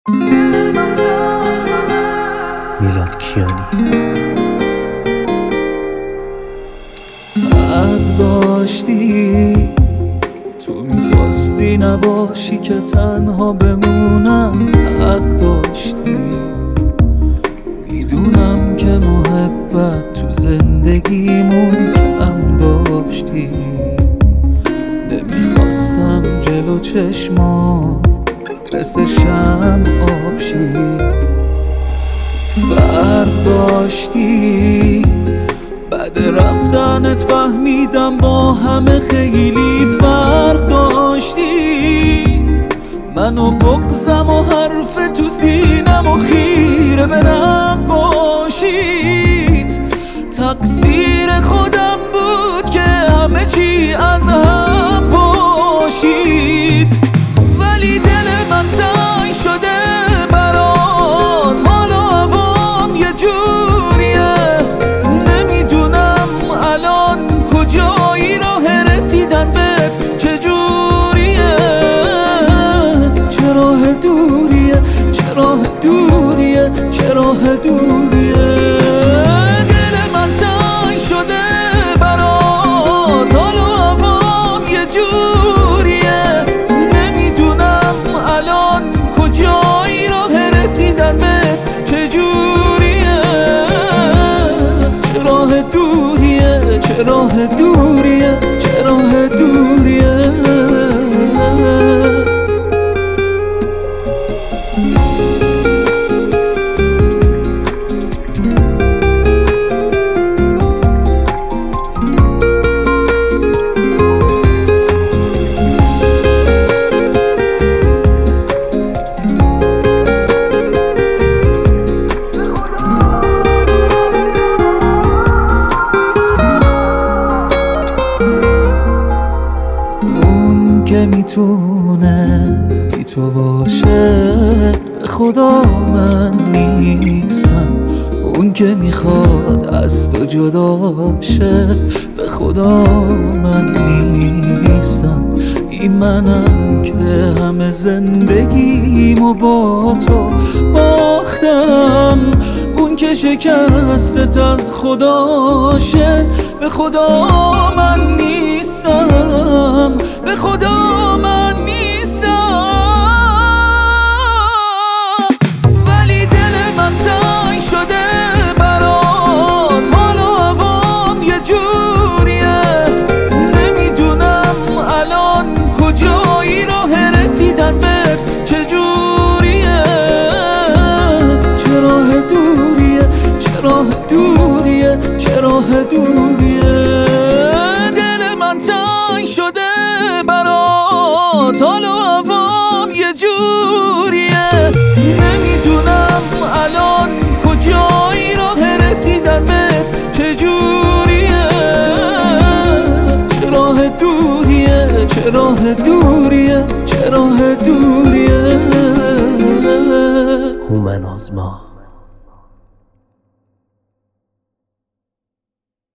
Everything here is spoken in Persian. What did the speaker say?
میلاد کیانی. حق داشتی تو میخواستی نباشی که تنها بمونم. حق داشتی میدونم که محبت تو زندگیمون کم داشتی. نمیخواستم جلو چشمام مثل شمع آب شی. فرق داشتی بعد رفتنت فهمیدم با همه خیلی فرق داشتی. منو بغضم و حرف تو سینم و خیره به نقاشیت. تقصیر خودم بود که همه چی از هم پاشید. ولی دل من تنگ شده برات، حالا هوام یه جوریه. نمیدونم الان کجایی، راه رسیدن بهت چجوریه. چه راه دوریه، چه راه دوریه، چه راه دوریه. دل من تنگ شده برات، حالا هوام یه جوریه. نمیدونم الان کجایی، راه رسیدن بهت چجوریه. چه راه دوریه، چه راه دوریه، چه راه دوریه. که میتونه بی تو باشه، به خدا من نیستم. اون که میخواد از تو جدا شه، به خدا من نیستم. این منم که همه زندگیمو با تو باختم. اون که شکستت از خداشه، به خدا من نیستم. به خدا من نیستم. ولی دل من تنگ شده برات، حالا هوام یه جوریه. نمیدونم الان کجایی، راه رسیدن بهت چجوریه. چه راه دوریه، چه راه دوریه، چه راه دوریه. دل من تنگ شده برات، حالا هوام یه جوریه. نمیدونم الان کجایی، راه رسیدن بهت چجوریه. چه راه دوریه، چه راه دوریه، چه راه دوریه. هومن آزما.